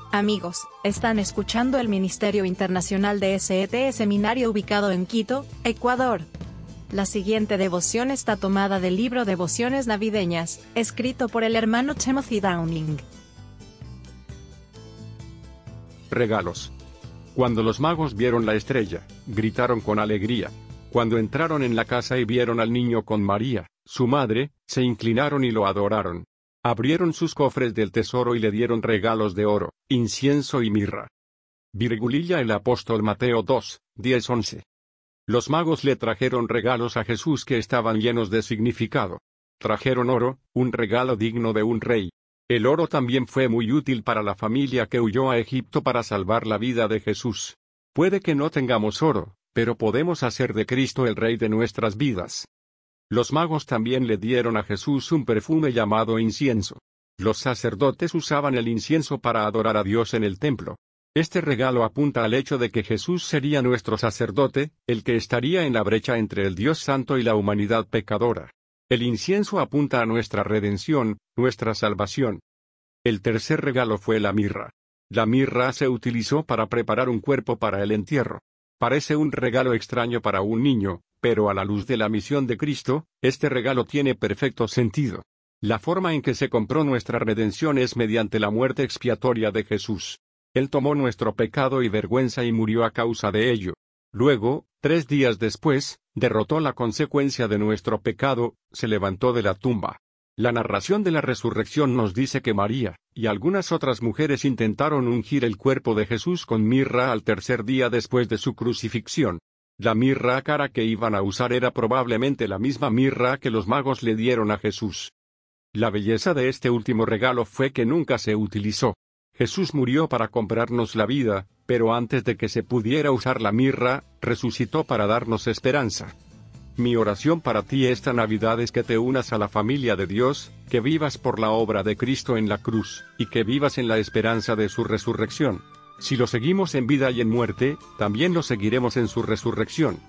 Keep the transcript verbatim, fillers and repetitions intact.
Amigos, están escuchando el Ministerio Internacional de S E T Seminario ubicado en Quito, Ecuador. La siguiente devoción está tomada del libro Devociones Navideñas, escrito por el hermano Timothy Downing. Regalos. Cuando los magos vieron la estrella, gritaron con alegría. Cuando entraron en la casa y vieron al niño con María, su madre, se inclinaron y lo adoraron. Abrieron sus cofres del tesoro y le dieron regalos de oro, incienso y mirra. Virgulilla el apóstol Mateo dos, diez once. Los magos le trajeron regalos a Jesús que estaban llenos de significado. Trajeron oro, un regalo digno de un rey. El oro también fue muy útil para la familia que huyó a Egipto para salvar la vida de Jesús. Puede que no tengamos oro, pero podemos hacer de Cristo el Rey de nuestras vidas. Los magos también le dieron a Jesús un perfume llamado incienso. Los sacerdotes usaban el incienso para adorar a Dios en el templo. Este regalo apunta al hecho de que Jesús sería nuestro sacerdote, el que estaría en la brecha entre el Dios Santo y la humanidad pecadora. El incienso apunta a nuestra redención, nuestra salvación. El tercer regalo fue la mirra. La mirra se utilizó para preparar un cuerpo para el entierro. Parece un regalo extraño para un niño, pero a la luz de la misión de Cristo, este regalo tiene perfecto sentido. La forma en que se compró nuestra redención es mediante la muerte expiatoria de Jesús. Él tomó nuestro pecado y vergüenza y murió a causa de ello. Luego, tres días después, derrotó la consecuencia de nuestro pecado, se levantó de la tumba. La narración de la resurrección nos dice que María, y algunas otras mujeres intentaron ungir el cuerpo de Jesús con mirra al tercer día después de su crucifixión. La mirra cara que iban a usar era probablemente la misma mirra que los magos le dieron a Jesús. La belleza de este último regalo fue que nunca se utilizó. Jesús murió para comprarnos la vida, pero antes de que se pudiera usar la mirra, resucitó para darnos esperanza. Mi oración para ti esta Navidad es que te unas a la familia de Dios, que vivas por la obra de Cristo en la cruz, y que vivas en la esperanza de su resurrección. Si lo seguimos en vida y en muerte, también lo seguiremos en su resurrección.